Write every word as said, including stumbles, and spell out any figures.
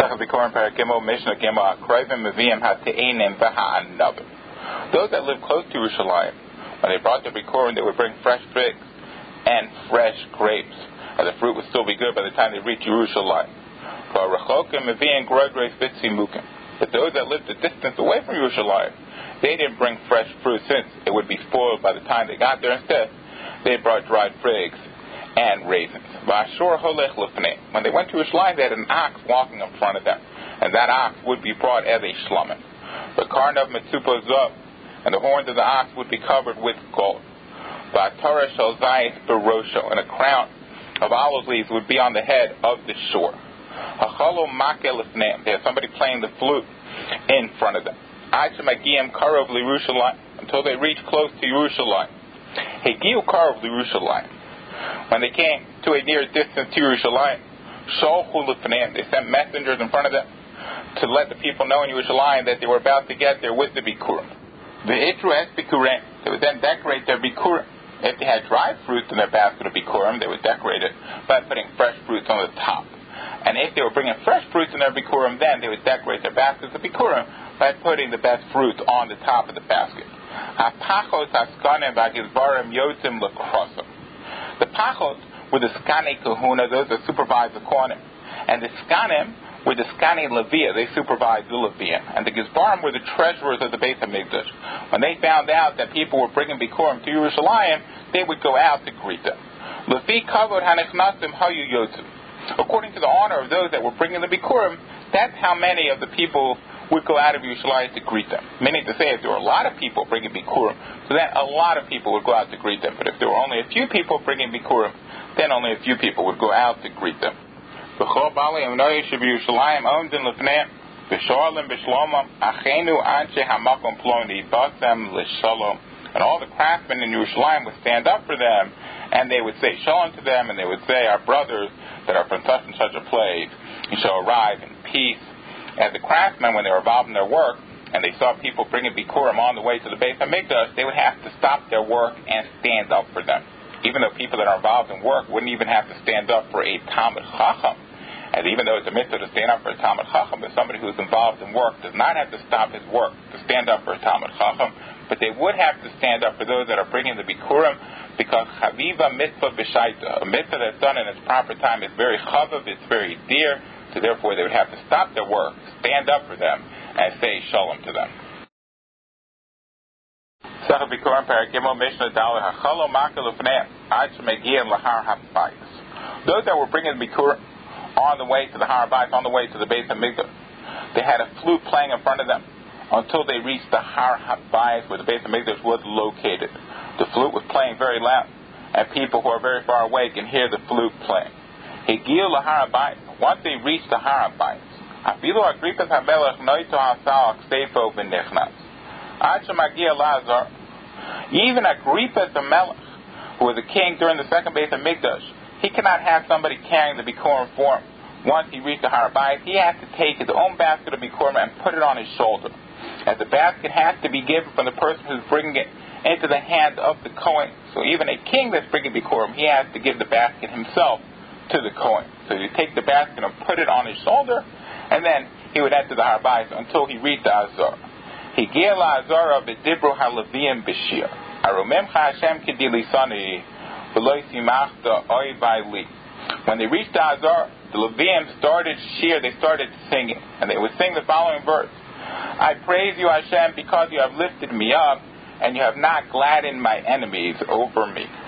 Those that live close to Yerushalayim, when they brought their bikurim, they would bring fresh figs and fresh grapes, and the fruit would still be good by the time they reach Yerushalayim. But those that lived a distance away from Yerushalayim, they didn't bring fresh fruit since it would be spoiled by the time they got there. Instead, they brought dried figs and raisins. When they went to Yerushalayim, they had an ox walking in front of them, and that ox would be brought as a shlomen. The karnav mitzupos up, and the horns of the ox would be covered with gold. Ba'atara shel zayis barosho, and a crown of olive leaves would be on the head of the shore. Hachalo makel lifneim, they have somebody playing the flute in front of them. Ad shemagiam karov liYerushalayim, until they reach close to Yerushalayim. Hegiu karov liYerushalayim. When they came to a near distance to Yerushalayim, sholchu lifneim, they sent messengers in front of them to let the people know in Yerushalayim that they were about to get there with the bikurim. The itru es bikurim, they would then decorate their bikurim. If they had dried fruits in their basket of bikurim, they would decorate it by putting fresh fruits on the top. And if they were bringing fresh fruits in their bikurim, then they would decorate their baskets of bikurim by putting the best fruit on the top of the basket. The pachos were the skane kahuna, those that supervised the kohanim, and the skanim were the skane levia, they supervised the levia, and the gizbarim were the treasurers of the Beit HaMikdash. When they found out that people were bringing bikurim to Yerushalayim, they would go out to greet them. Lefi kavod hanichnasim hayu yotzim. According to the honor of those that were bringing the bikurim, that's how many of the people would go out of Yerushalayim to greet them. Meaning to say, if there were a lot of people bringing bikurim, so then a lot of people would go out to greet them. But if there were only a few people bringing bikurim, then only a few people would go out to greet them. And all the craftsmen in Yerushalayim would stand up for them, and they would say shalom to them, and they would say, our brothers that are from such and such a place, you shall arrive in peace. And the craftsmen, when they were involved in their work, and they saw people bringing bikurim on the way to the Beit HaMikdash, they would have to stop their work and stand up for them. Even though people that are involved in work wouldn't even have to stand up for a Talmud Chacham. And even though it's a mitzvah to stand up for a Talmud Chacham, but somebody who's involved in work does not have to stop his work to stand up for a Talmud Chacham, but they would have to stand up for those that are bringing the bikurim, because chaviva mitzvah b'shaita, a mitzvah that's done in its proper time is very chavav, it's very dear, so therefore they would have to stop their work, stand up for them, and say shalom to them. Those that were bringing the bikurim on the way to the Har Bayis, on the way to the Beit HaMikdash, they had a flute playing in front of them until they reached the Har Bayis, where the Beit HaMikdash was located. The flute was playing very loud, and people who are very far away can hear the flute playing. Hegil Har Bayis. Once they reached the Har Bayis, Afilu Agrippas HaMelech Noito Hasal Ksefo V'Nichnas. Ad Shemagia Lazar. Even Agrippas HaMelech, who was a king during the second Beit HaMikdash, he cannot have somebody carrying the bikurim for him. Once he reached the Har Bayis, he has to take his own basket of bikurim and put it on his shoulder. As the basket has to be given from the person who's bringing it into the hands of the Kohen. So even a king that's bringing bikurim, he has to give the basket himself to the Kohen. So he take the basket and put it on his shoulder, and then he would enter the Har Bayis until he reached the Azar. He gave the Azar b'dibro haLevim b'shir. Aromemcha Hashem k'dilisani v'lo simachta oivai li. When they reached the Azar, the Levim started shir, they started singing, and they would sing the following verse: I praise you, Hashem, because you have lifted me up, and you have not gladdened my enemies over me.